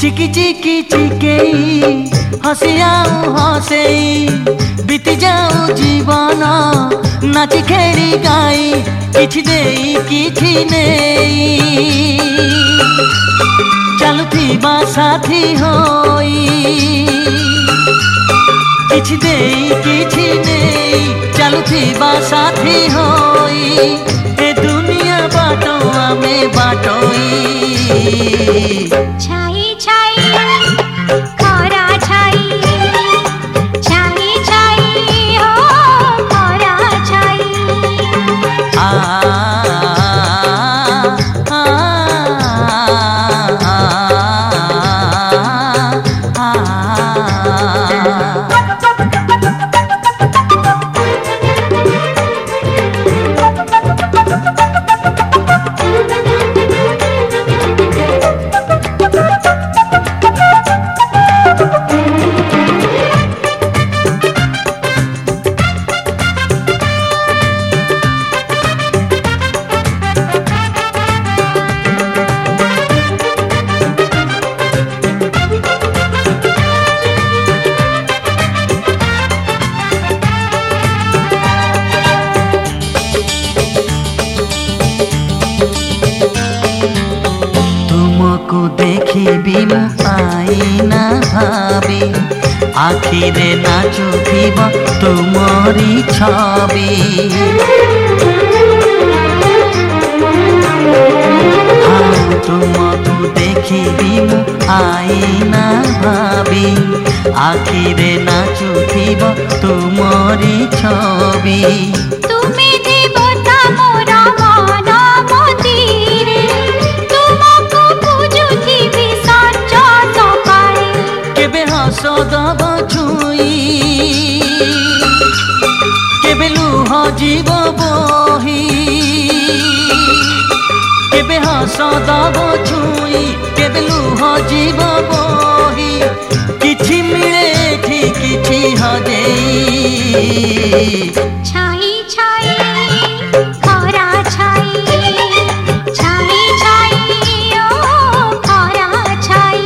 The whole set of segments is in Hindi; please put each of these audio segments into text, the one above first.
चिकी चिकी चिकेई हसी आऊ हसेई बीती जाऊ जीवन नाची खेली गाई किछि देई किछि नेई चलुथिबा साथी होई किछि देई किछि नेई चलुथिबा साथी होई ए दुनिया बाटो आमे बाटोई छाई छाई खरा छाई छाई छाई हो खरा छाई आ तुमको देखी मु आईना भावी आखिरे नाचुथिब तुमरी छवि हाँ तुमको देखी मु आईना भावी आखिरे नाचुथिब तुमरी छवि तुमे देवता मोरा मन मदिरे तुमको पूजुथिबि सच्चा सकाळे केबे हस दब छुई केबे लुह जीव बही केबे हस दब छुई केबे लुह जीव बही किछि मिले एठी किछि हजेई छाई छाई खरा छाई छाई छाई ओ खरा छाई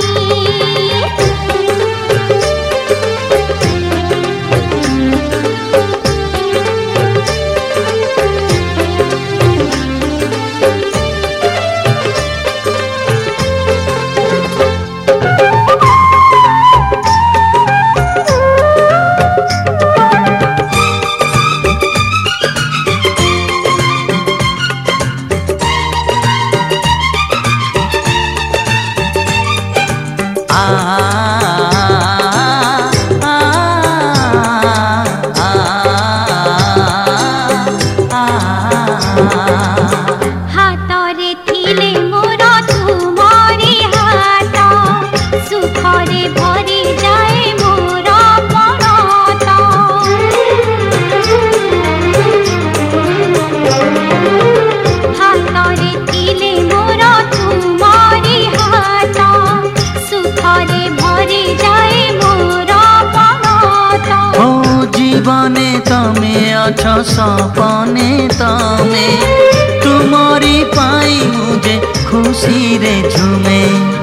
हातरे थिले मोर तुमरी हात सुखरे भरी जाए मोर परत हातरे थिले मोर तुमरी हात सुखरे भरी जाए मोर परत ओ जीवने तमे अछ सपने तमे तुमरी पाई मुझे खुशी रे झुमे।